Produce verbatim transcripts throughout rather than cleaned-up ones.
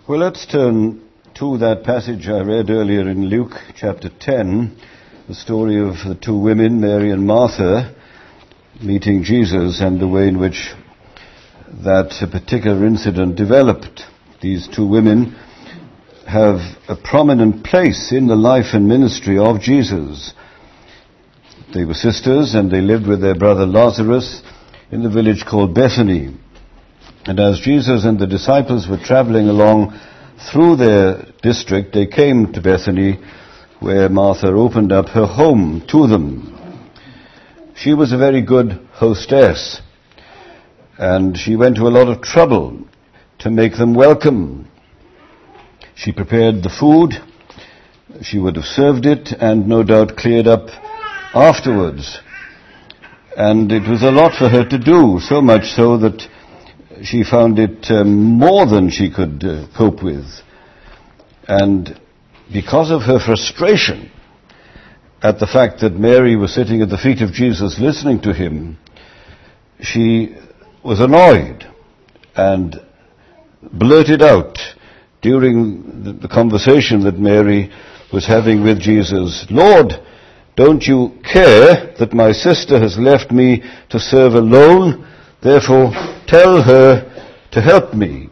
Well, let's turn to that passage I read earlier in Luke chapter ten, the story of the two women, Mary and Martha, meeting Jesus and the way in which that particular incident developed. These two women have a prominent place in the life and ministry of Jesus. They were sisters and they lived with their brother Lazarus in the village called Bethany. And as Jesus and the disciples were traveling along through their district, they came to Bethany, where Martha opened up her home to them. She was a very good hostess, and she went to a lot of trouble to make them welcome. She prepared the food, she would have served it, and no doubt cleared up afterwards. And it was a lot for her to do, so much so that she found it um, more than she could uh, cope with. And because of her frustration at the fact that Mary was sitting at the feet of Jesus listening to him, she was annoyed and blurted out during the, the conversation that Mary was having with Jesus, "Lord, don't you care that my sister has left me to serve alone? Therefore, tell her to help me."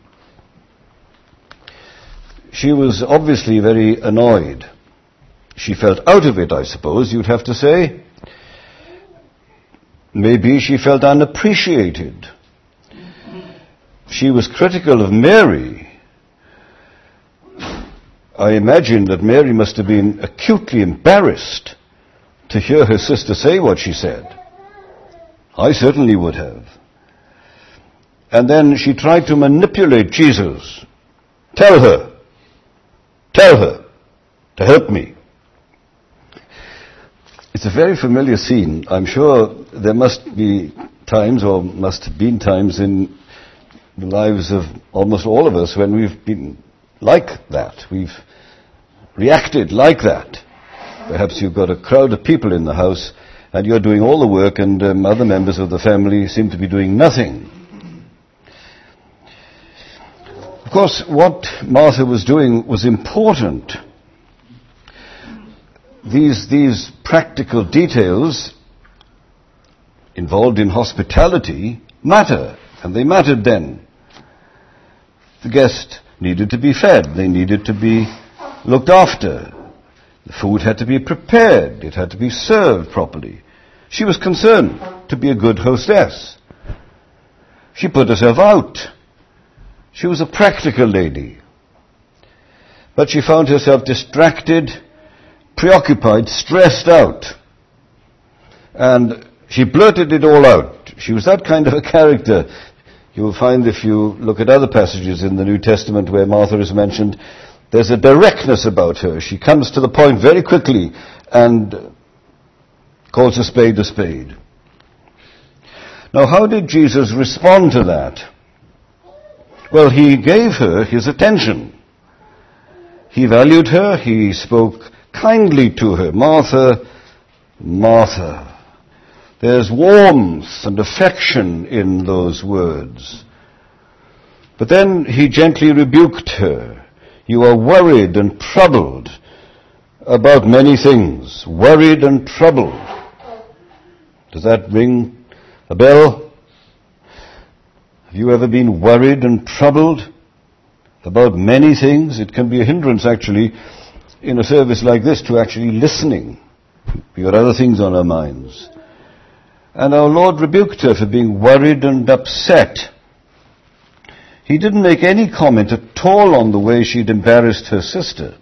She was obviously very annoyed. She felt out of it, I suppose, you'd have to say. Maybe she felt unappreciated. She was critical of Mary. I imagine that Mary must have been acutely embarrassed to hear her sister say what she said. I certainly would have. And then she tried to manipulate Jesus. Tell her. Tell her to help me. It's a very familiar scene. I'm sure there must be times, or must have been times in the lives of almost all of us when we've been like that. We've reacted like that. Perhaps you've got a crowd of people in the house and you're doing all the work, and um, other members of the family seem to be doing nothing. Of course, what Martha was doing was important. These, these practical details involved in hospitality matter, and they mattered then. The guest needed to be fed. They needed to be looked after. The food had to be prepared. It had to be served properly. She was concerned to be a good hostess. She put herself out. She was a practical lady. But she found herself distracted, preoccupied, stressed out. And she blurted it all out. She was that kind of a character. You will find, if you look at other passages in the New Testament where Martha is mentioned, there's a directness about her. She comes to the point very quickly and calls a spade a spade. Now, how did Jesus respond to that? Well, he gave her his attention. He valued her. He spoke kindly to her. Martha, Martha. There's warmth and affection in those words. But then he gently rebuked her. You are worried and troubled about many things. Worried and troubled. Does that ring a bell? Have you ever been worried and troubled about many things? It can be a hindrance, actually, in a service like this, to actually listening. We've got other things on our minds. And our Lord rebuked her for being worried and upset. He didn't make any comment at all on the way she'd embarrassed her sister.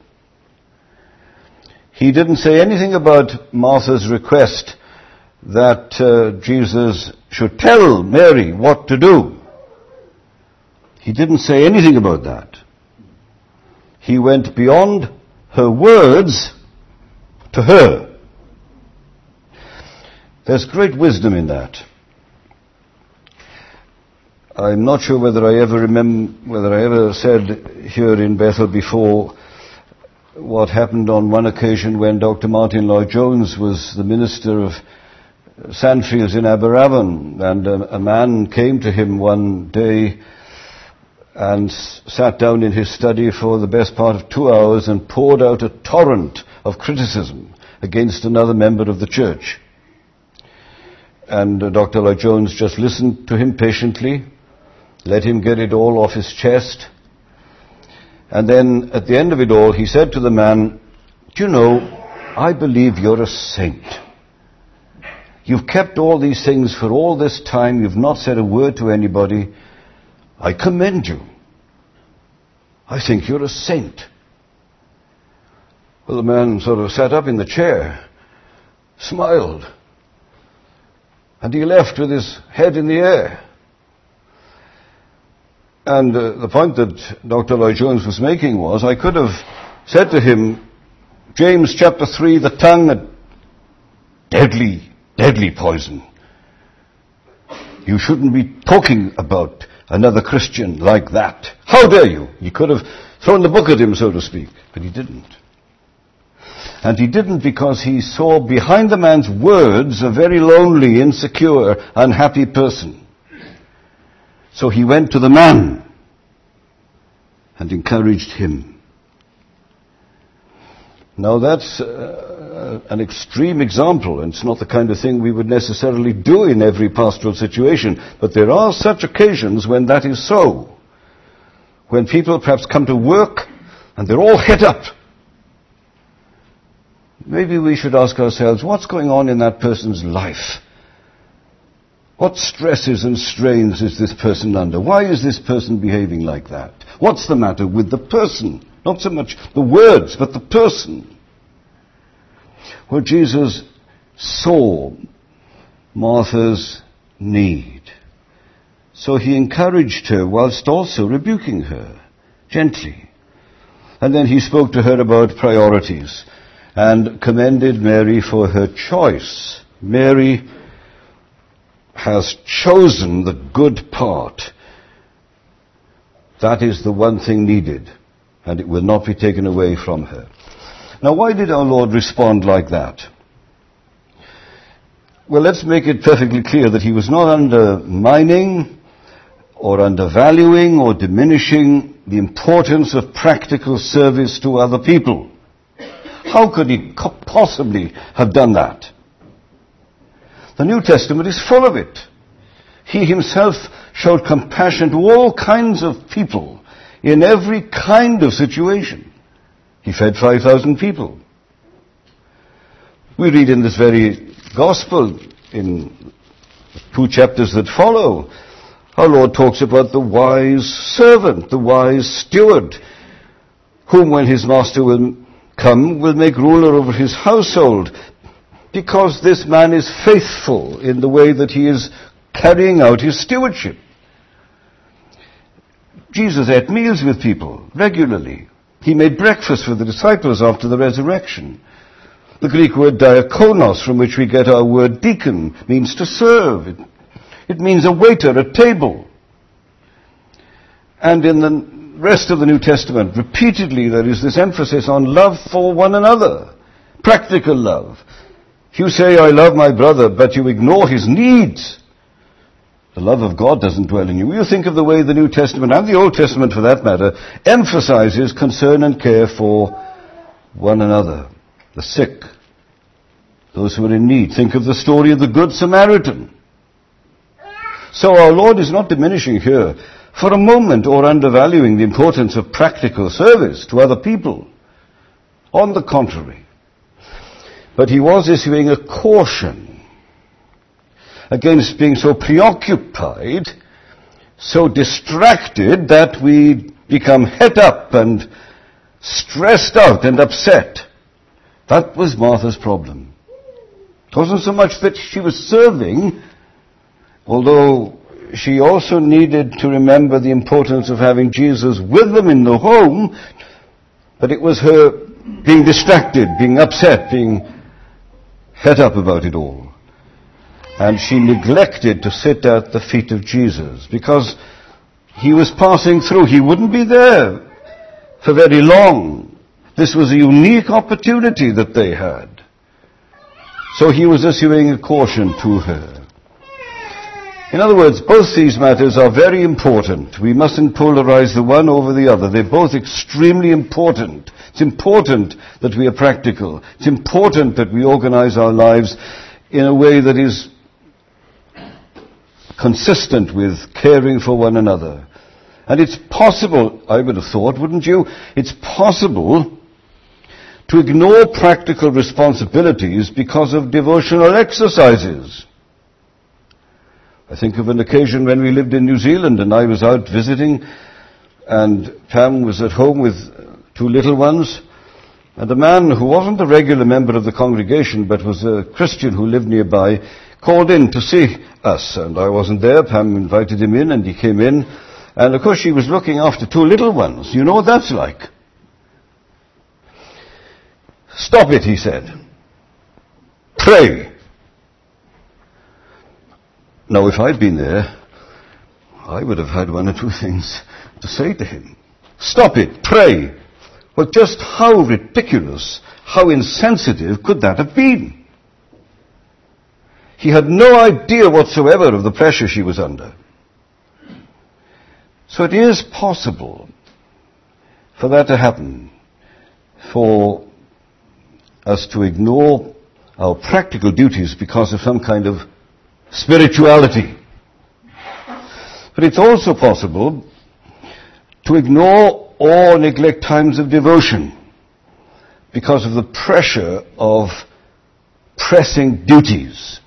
He didn't say anything about Martha's request that uh, Jesus should tell Mary what to do. He didn't say anything about that. He went beyond her words to her. There's great wisdom in that. I'm not sure whether I ever remember, whether I ever said here in Bethel before what happened on one occasion when Doctor Martin Lloyd-Jones was the minister of Sandfields in Aberavon, and a, a man came to him one day and s- sat down in his study for the best part of two hours and poured out a torrent of criticism against another member of the church. And uh, Doctor Lloyd-Jones just listened to him patiently, let him get it all off his chest, and then at the end of it all he said to the man, "Do you know, I believe you're a saint. You've kept all these things for all this time. You've not said a word to anybody. I commend you. I think you're a saint." Well, the man sort of sat up in the chair, smiled, and he left with his head in the air. And uh, the point that Doctor Lloyd-Jones was making was, I could have said to him, James chapter three, the tongue, a deadly, deadly poison. You shouldn't be talking about another Christian like that. How dare you? He could have thrown the book at him, so to speak, but he didn't. And he didn't because he saw behind the man's words a very lonely, insecure, unhappy person. So he went to the man and encouraged him. Now that's uh, an extreme example, and it's not the kind of thing we would necessarily do in every pastoral situation, but there are such occasions when that is so. When people perhaps come to work and they're all het up. Maybe we should ask ourselves, what's going on in that person's life? What stresses and strains is this person under? Why is this person behaving like that? What's the matter with the person? Not so much the words, but the person. Well, Jesus saw Martha's need. So he encouraged her whilst also rebuking her gently. And then he spoke to her about priorities and commended Mary for her choice. Mary has chosen the good part. That is the one thing needed, and it will not be taken away from her. Now, why did our Lord respond like that? Well, let's make it perfectly clear that he was not undermining or undervaluing or diminishing the importance of practical service to other people. How could he possibly have done that? The New Testament is full of it. He himself showed compassion to all kinds of people in every kind of situation. He fed five thousand people. We read in this very gospel, in two chapters that follow, our Lord talks about the wise servant, the wise steward, whom when his master will come, will make ruler over his household, because this man is faithful in the way that he is carrying out his stewardship. Jesus ate meals with people regularly. He made breakfast for the disciples after the resurrection. The Greek word diakonos, from which we get our word deacon, means to serve. It, it means a waiter at table. And in the rest of the New Testament, repeatedly there is this emphasis on love for one another. Practical love. If you say, I love my brother, but you ignore his needs, the love of God doesn't dwell in you. You think of the way the New Testament, and the Old Testament for that matter, emphasizes concern and care for one another. The sick, those who are in need. Think of the story of the Good Samaritan. So our Lord is not diminishing here for a moment or undervaluing the importance of practical service to other people. On the contrary. But he was issuing a caution against being so preoccupied, so distracted that we become het up and stressed out and upset. That was Martha's problem. It wasn't so much that she was serving, although she also needed to remember the importance of having Jesus with them in the home, but it was her being distracted, being upset, being het up about it all. And she neglected to sit at the feet of Jesus because he was passing through. He wouldn't be there for very long. This was a unique opportunity that they had. So he was issuing a caution to her. In other words, both these matters are very important. We mustn't polarize the one over the other. They're both extremely important. It's important that we are practical. It's important that we organize our lives in a way that is consistent with caring for one another. And it's possible, I would have thought, wouldn't you? It's possible to ignore practical responsibilities because of devotional exercises. I think of an occasion when we lived in New Zealand and I was out visiting and Pam was at home with two little ones, and a man who wasn't a regular member of the congregation but was a Christian who lived nearby called in to see us, and I wasn't there. Pam invited him in and he came in, and of course she was looking after two little ones. You know what that's like. Stop it, he said. Pray. Now, if I'd been there, I would have had one or two things to say to him. Stop it, pray. Well, just how ridiculous, how insensitive could that have been? He had no idea whatsoever of the pressure she was under. So it is possible for that to happen, for us to ignore our practical duties because of some kind of spirituality. But it's also possible to ignore or neglect times of devotion because of the pressure of pressing duties.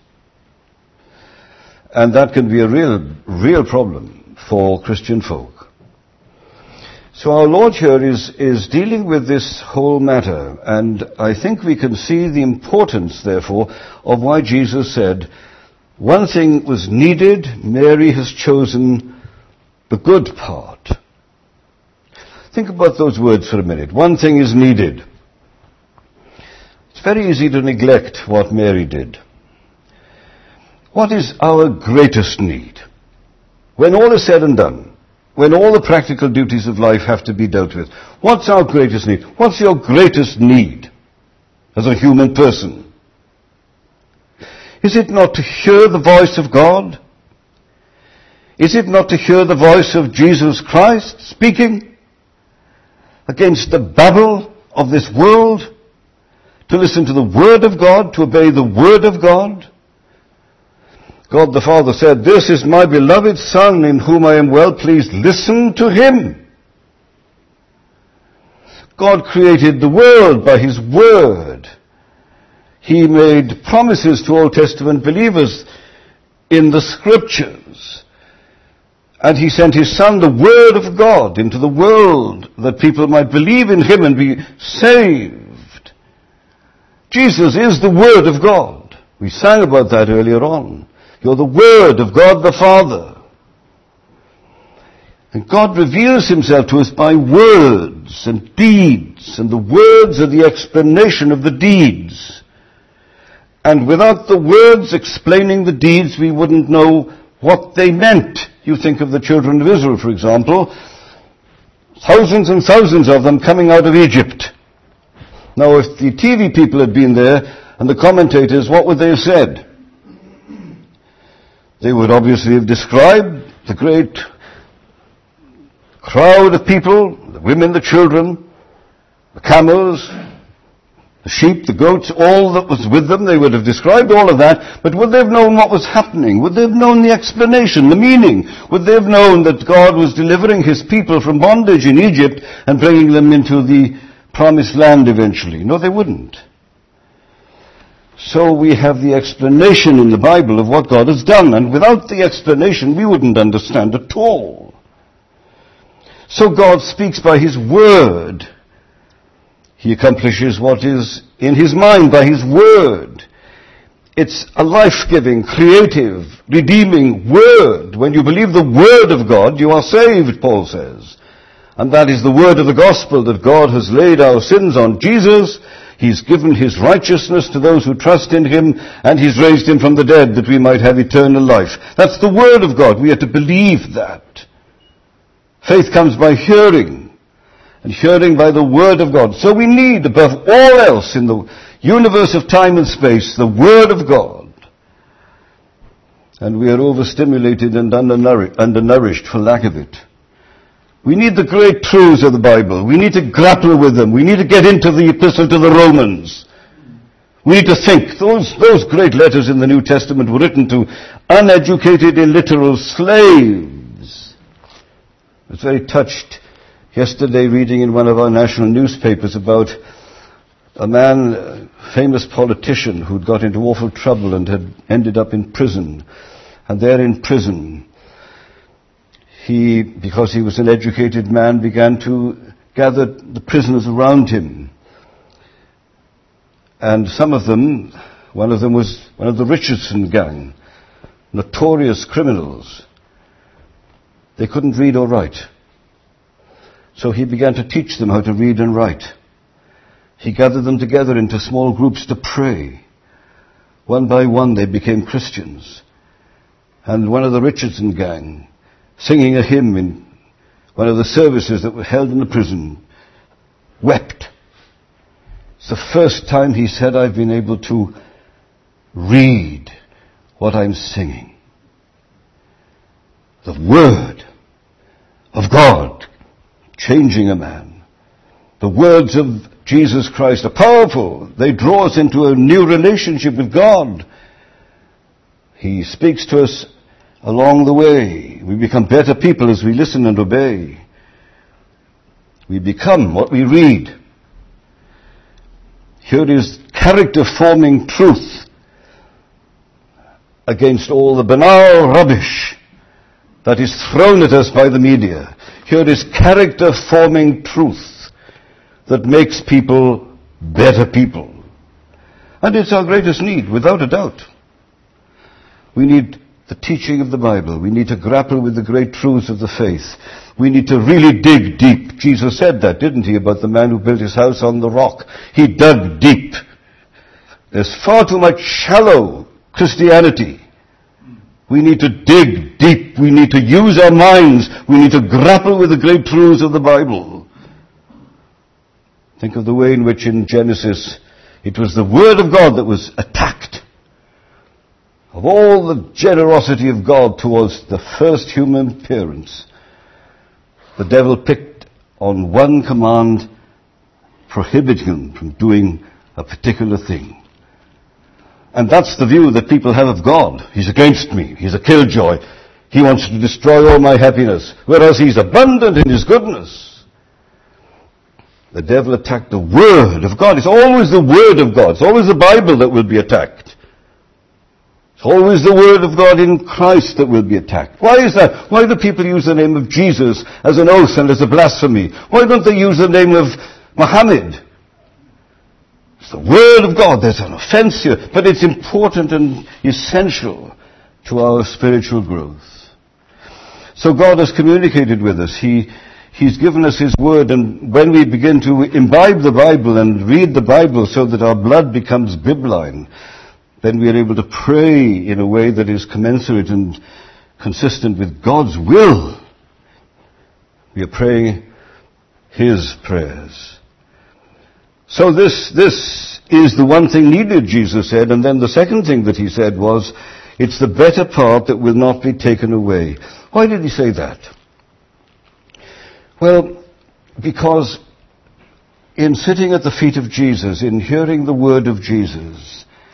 And that can be a real, real problem for Christian folk. So our Lord here is, is dealing with this whole matter, and I think we can see the importance, therefore, of why Jesus said, one thing was needed, Mary has chosen the good part. Think about those words for a minute. One thing is needed. It's very easy to neglect what Mary did. What is our greatest need? When all is said and done, when all the practical duties of life have to be dealt with, what's our greatest need? What's your greatest need as a human person? Is it not to hear the voice of God? Is it not to hear the voice of Jesus Christ speaking against the babble of this world? To listen to the Word of God, to obey the Word of God? God the Father said, "This is my beloved Son in whom I am well pleased. Listen to Him." God created the world by His Word. He made promises to Old Testament believers in the Scriptures. And He sent His Son, the Word of God, into the world that people might believe in Him and be saved. Jesus is the Word of God. We sang about that earlier on. You're the Word of God the Father. And God reveals Himself to us by words and deeds, and the words are the explanation of the deeds. And without the words explaining the deeds, we wouldn't know what they meant. You think of the children of Israel, for example. Thousands and thousands of them coming out of Egypt. Now, if the T V people had been there, and the commentators, what would they have said? They would obviously have described the great crowd of people, the women, the children, the camels, the sheep, the goats, all that was with them. They would have described all of that, but would they have known what was happening? Would they have known the explanation, the meaning? Would they have known that God was delivering His people from bondage in Egypt and bringing them into the promised land eventually? No, they wouldn't. So we have the explanation in the Bible of what God has done, and without the explanation we wouldn't understand at all. So God speaks by His Word. He accomplishes what is in His mind by His Word. It's a life-giving, creative, redeeming Word. When you believe the Word of God, you are saved, Paul says. And that is the word of the gospel, that God has laid our sins on Jesus. He's given His righteousness to those who trust in Him, and He's raised Him from the dead that we might have eternal life. That's the Word of God. We are to believe that. Faith comes by hearing, and hearing by the Word of God. So we need, above all else in the universe of time and space, the Word of God. and we are overstimulated and undernour- undernourished for lack of it. We need the great truths of the Bible. We need to grapple with them. We need to get into the epistle to the Romans. We need to think. Those, those great letters in the New Testament were written to uneducated, illiterate slaves. I was very touched yesterday reading in one of our national newspapers about a man, a famous politician, who'd got into awful trouble and had ended up in prison. And there in prison, he, because he was an educated man, began to gather the prisoners around him. And some of them, one of them was one of the Richardson gang, notorious criminals. They couldn't read or write. So he began to teach them how to read and write. He gathered them together into small groups to pray. One by one they became Christians. And one of the Richardson gang, singing a hymn in one of the services that were held in the prison, wept. It's the first time, he said, I've been able to read what I'm singing. The Word of God changing a man. The words of Jesus Christ are powerful. They draw us into a new relationship with God. He speaks to us along the way. We become better people as we listen and obey. We become what we read. Here is character-forming truth against all the banal rubbish that is thrown at us by the media. Here is character-forming truth that makes people better people. And it's our greatest need, without a doubt. We need the teaching of the Bible. We need to grapple with the great truths of the faith. We need to really dig deep. Jesus said that, didn't he, about the man who built his house on the rock? He dug deep. There's far too much shallow Christianity. We need to dig deep. We need to use our minds. We need to grapple with the great truths of the Bible. Think of the way in which in Genesis it was the Word of God that was attacked. Of all the generosity of God towards the first human parents, the devil picked on one command, prohibiting them from doing a particular thing. And that's the view that people have of God. He's against me. He's a killjoy. He wants to destroy all my happiness, whereas he's abundant in his goodness. The devil attacked the Word of God. It's always the Word of God. It's always the Bible that will be attacked. It's always the Word of God in Christ that will be attacked. Why is that? Why do people use the name of Jesus as an oath and as a blasphemy? Why don't they use the name of Muhammad? It's the Word of God. There's an offense here, but it's important and essential to our spiritual growth. So God has communicated with us. He, He's given us His Word, and when we begin to imbibe the Bible and read the Bible so that our blood becomes bibline, then we are able to pray in a way that is commensurate and consistent with God's will. We are praying His prayers. So this, this is the one thing needed, Jesus said, and then the second thing that He said was, it's the better part that will not be taken away. Why did He say that? Well, because in sitting at the feet of Jesus, in hearing the word of Jesus,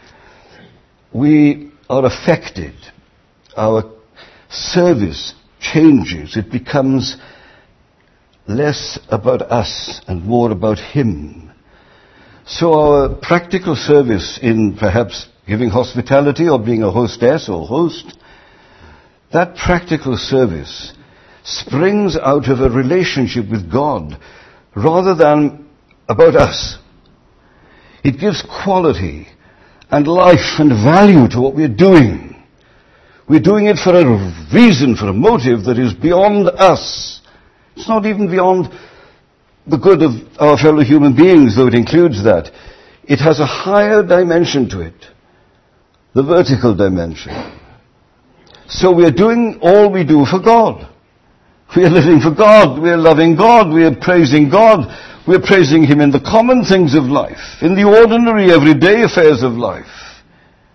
we are affected. Our service changes. It becomes less about us and more about Him. So our practical service in perhaps giving hospitality or being a hostess or host, that practical service springs out of a relationship with God rather than about us. It gives quality and life and value to what we're doing. We're doing it for a reason, for a motive that is beyond us. It's not even beyond the good of our fellow human beings, though it includes that. It has a higher dimension to it, the vertical dimension. So we're doing all we do for God. We are living for God. We are loving God. We are praising God. We are praising Him in the common things of life, in the ordinary, everyday affairs of life.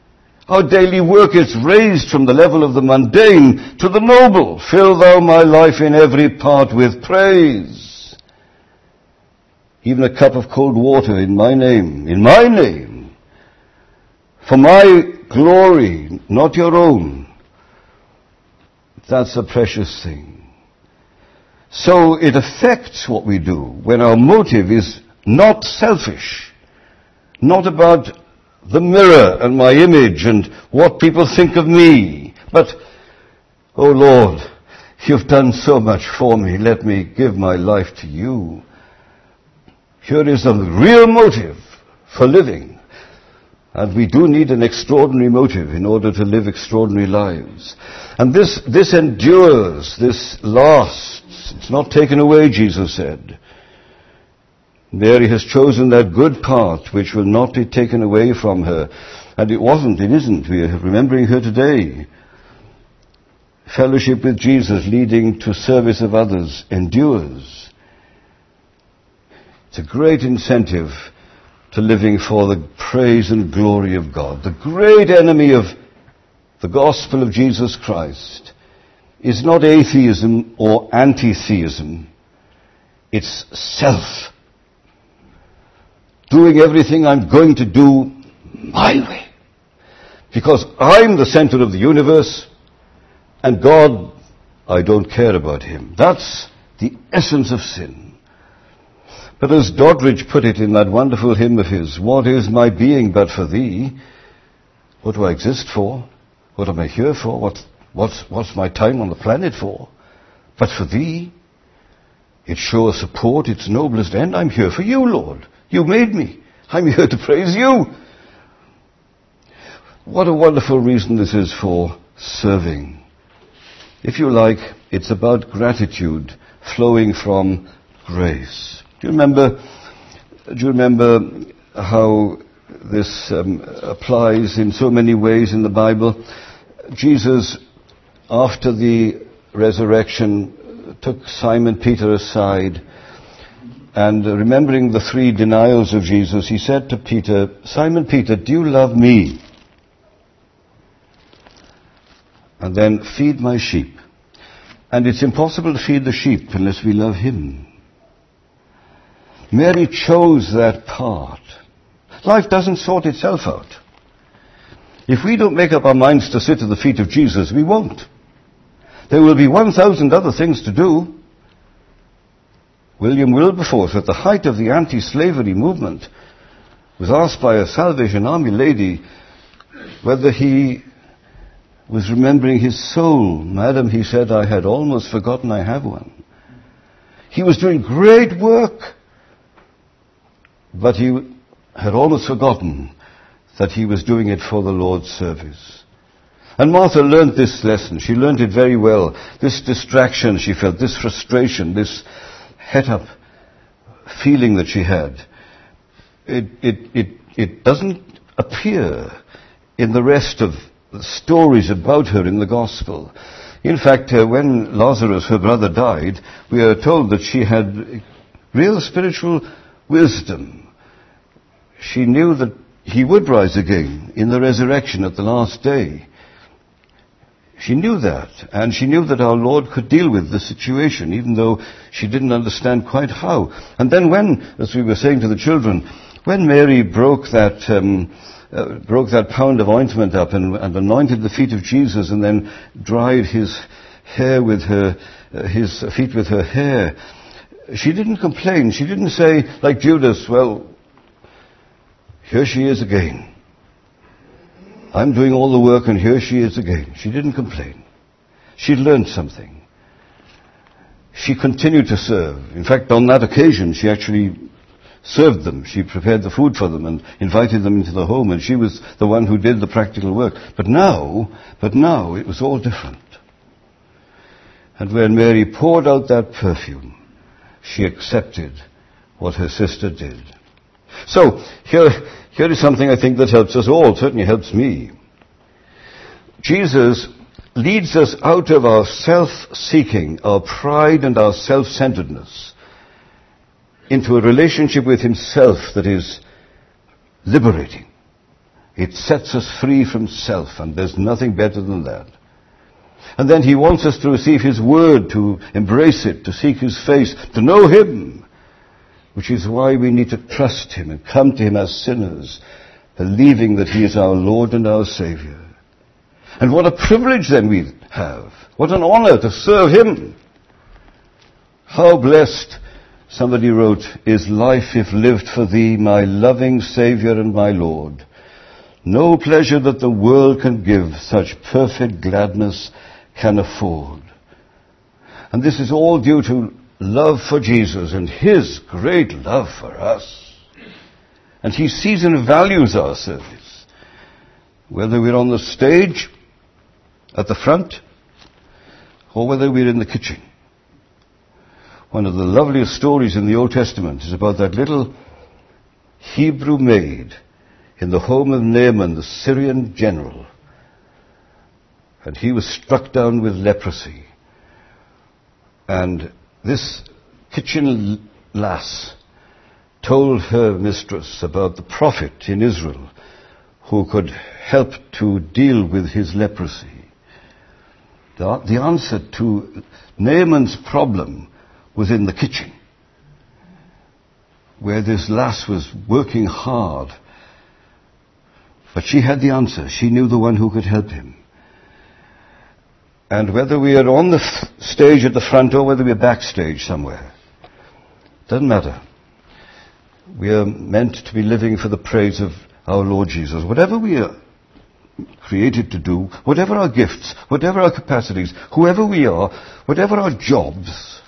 Our daily work is raised from the level of the mundane to the noble. Fill thou my life in every part with praise. Even a cup of cold water in my name, in my name, for my glory, not your own. That's a precious thing. So it affects what we do when our motive is not selfish, not about the mirror and my image and what people think of me, but, oh Lord, you've done so much for me, let me give my life to you. Here is the real motive for living. And we do need an extraordinary motive in order to live extraordinary lives. And this, this endures, this lasts. It's not taken away, Jesus said. Mary has chosen that good part which will not be taken away from her. And it wasn't, it isn't. We are remembering her today. Fellowship with Jesus leading to service of others endures. It's a great incentive to living for the praise and glory of God. The great enemy of the gospel of Jesus Christ is not atheism or anti-theism. It's self. Doing everything I'm going to do my way. Because I'm the center of the universe, and God, I don't care about him. That's the essence of sin. But as Doddridge put it in that wonderful hymn of his, what is my being but for thee? What do I exist for? What am I here for? What, what's, what's my time on the planet for? But for thee? Its sure support, its noblest end, I'm here for you, Lord. You made me. I'm here to praise you. What a wonderful reason this is for serving. If you like, it's about gratitude flowing from grace. Do you remember, do you remember how this um, applies in so many ways in the Bible? Jesus, after the resurrection, took Simon Peter aside, and uh, remembering the three denials of Jesus, he said to Peter, Simon Peter, do you love me? And then, feed my sheep. And it's impossible to feed the sheep unless we love him. Mary chose that part. Life doesn't sort itself out. If we don't make up our minds to sit at the feet of Jesus, we won't. There will be one thousand other things to do. William Wilberforce, at the height of the anti-slavery movement, was asked by a Salvation Army lady whether he was remembering his soul. Madam, he said, I had almost forgotten I have one. He was doing great work, but he had almost forgotten that he was doing it for the Lord's service. And Martha learned this lesson. She learned it very well. This distraction she felt, this frustration, this het-up feeling that she had, it, it, it, it doesn't appear in the rest of the stories about her in the Gospel. In fact, uh, when Lazarus, her brother, died, we are told that she had real spiritual wisdom. She knew that he would rise again in the resurrection at the last day. She knew that, and she knew that our Lord could deal with the situation, even though she didn't understand quite how. And then when, as we were saying to the children, when Mary broke that um, uh, broke that pound of ointment up and, and anointed the feet of Jesus, and then dried his hair with her, uh, his feet with her hair, she didn't complain. She didn't say, like Judas, well, here she is again. I'm doing all the work and here she is again. She didn't complain. She learned something. She continued to serve. In fact, on that occasion, she actually served them. She prepared the food for them and invited them into the home, and she was the one who did the practical work. But now, but now it was all different. And when Mary poured out that perfume, she accepted what her sister did. So, here, here is something I think that helps us all, certainly helps me. Jesus leads us out of our self-seeking, our pride and our self-centeredness, into a relationship with himself that is liberating. It sets us free from self, and there's nothing better than that. And then he wants us to receive his word, to embrace it, to seek his face, to know him, which is why we need to trust him and come to him as sinners, believing that he is our Lord and our Savior. And what a privilege then we have. What an honor to serve him. How blessed, somebody wrote, is life if lived for thee, my loving Savior and my Lord. No pleasure that the world can give, such perfect gladness can afford. And this is all due to love for Jesus and his great love for us. And he sees and values our service. Whether we're on the stage, at the front, or whether we're in the kitchen. One of the loveliest stories in the Old Testament is about that little Hebrew maid in the home of Naaman, the Syrian general. And he was struck down with leprosy. And this kitchen lass told her mistress about the prophet in Israel who could help to deal with his leprosy. The, the answer to Naaman's problem was in the kitchen, where this lass was working hard. But she had the answer. She knew the one who could help him. And whether we are on the f- stage at the front or whether we are backstage somewhere, doesn't matter. We are meant to be living for the praise of our Lord Jesus. Whatever we are created to do, whatever our gifts, whatever our capacities, whoever we are, whatever our jobs,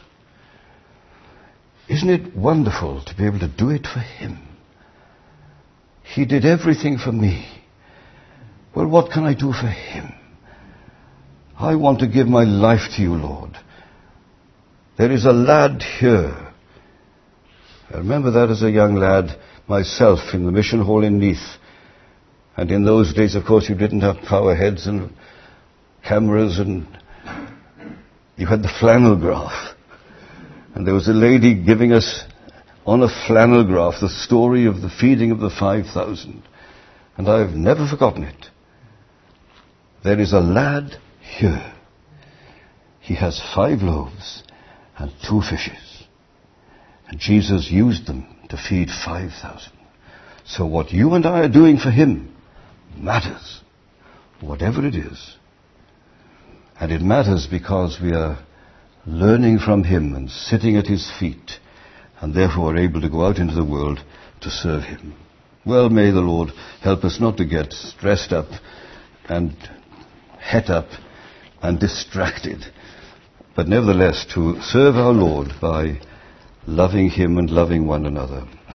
isn't it wonderful to be able to do it for him? He did everything for me. Well, what can I do for him? I want to give my life to you, Lord. There is a lad here. I remember that as a young lad myself in the mission hall in Neath. And in those days, of course, you didn't have power heads and cameras, and you had the flannel graph. And there was a lady giving us on a flannel graph the story of the feeding of the five thousand. And I've never forgotten it. There is a lad here. He has five loaves and two fishes. And Jesus used them to feed five thousand. So what you and I are doing for him matters, whatever it is. And it matters because we are learning from him and sitting at his feet, and therefore are able to go out into the world to serve him. Well, may the Lord help us not to get stressed up and het up and distracted, but nevertheless to serve our Lord by loving him and loving one another.